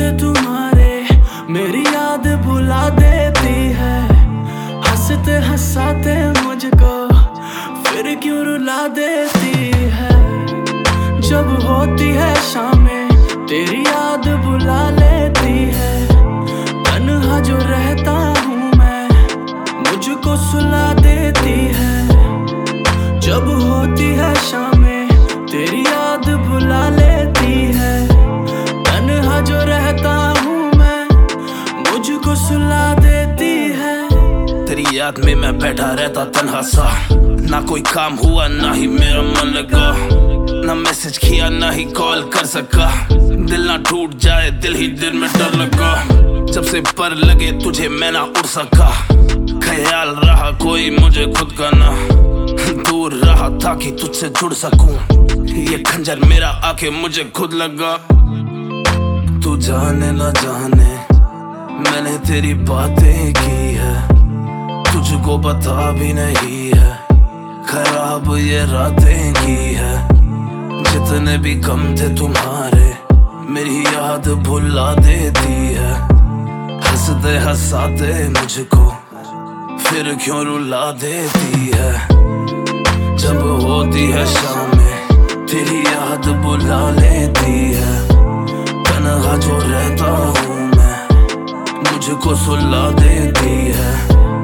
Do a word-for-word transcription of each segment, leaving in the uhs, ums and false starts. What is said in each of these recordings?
थे तुम्हारे मेरी याद भुला देती है। हंसते हंसाते मुझको फिर क्यों रुला देती है। जब होती है शामें तेरी याद भुला लेती है। तन्हा जो रहता हूँ मैं मुझको सुला देती है। जब होती है शामें तेरी याद भुला लेती है। तन्हा जो रहता हूँ मैं मुझको सुला देती है। तेरी याद में मैं बैठा रहता तन्हा सा, ना कोई काम हुआ ना ही मेरा मन लगा, ना मैसेज किया ना ही कॉल कर सका। दिल ना टूट जाए दिल ही दिल में डर लगा। जब से पर लगे तुझे मैं ना उड़ सका। ख्याल रहा कोई मुझे खुद का ना, दूर रहा ताकि तुझसे जुड़ सकूं। ये खंजर मेरा आके मुझे खुद लगा। तू जाने ना जाने मैंने तेरी बातें की है, तुझको पता भी नहीं है खराब ये रातें की है। जितने भी गम थे तुम्हारे मेरी याद भुला देती है। हंसते हंसाते मुझको फिर क्यों रुला देती है। जब होती है शामें तेरी याद बुला लेती है। तन्हा जो रहता हूँ मैं मुझको सुला देती है।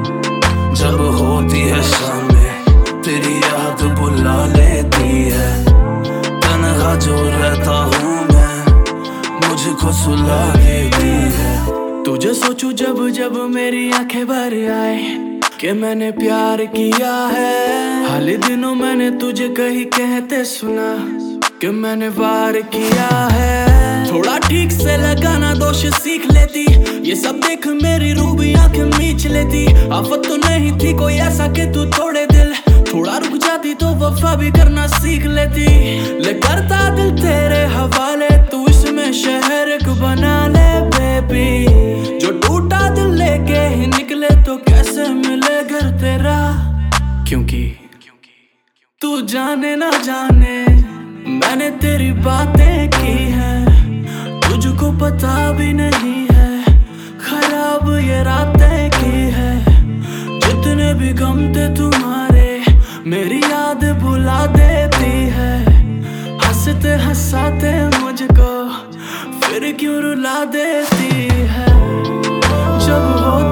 जब होती है शामें तेरी याद बुला लेती है। तन्हा जो रहता हूँ मैं मुझको सुला देती है। तुझे सोचूं जब जब मेरी आंखें भर आए कि मैंने प्यार किया है। हाल दिनों मैंने तुझे कहीं कहते सुना कि मैंने वार किया है। थोड़ा ठीक से लगाना दोष सीख लेती, ये सब देख मेरी रूह भी आंखें मीच लेती। आफत तो नहीं थी कोई ऐसा कि तू तोड़े दिल, थोड़ा रुक जाती तो वफा भी करना सीख लेती। ले करता दिल तेरे हवाले, तू इसमें शहर को बना ले बेबी। जो टूटा दिल लेके ही निकले तो कैसे मिले घर तेरा। क्योंकि तू जाने ना जाने मैंने तेरी बातें की हैं, तुझको पता भी नहीं है खराब ये रातें की है। जितने भी गम थे तुम्हारे मेरी याद भुला देती है। हंसते हंसाते मुझको फिर क्यों रुला देती है। जब हो